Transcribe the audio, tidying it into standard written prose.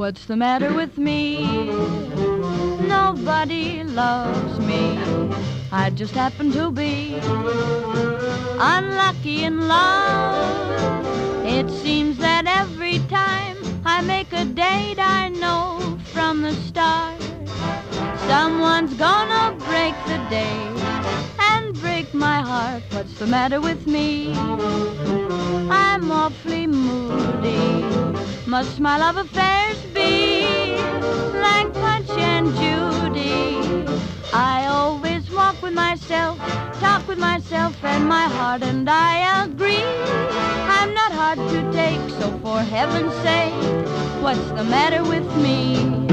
What's the matter with me? Nobody loves me. I just happen to be unlucky in love. It seems that every time I make a date, I know from the start someone's gonna break the date and break my heart. What's the matter with me? I'm awfully moody. Must my love affairs be like Punch and Judy? I always walk with myself, talk with myself and my heart, and I agree I'm not hard to take, so for heaven's sake, what's the matter with me?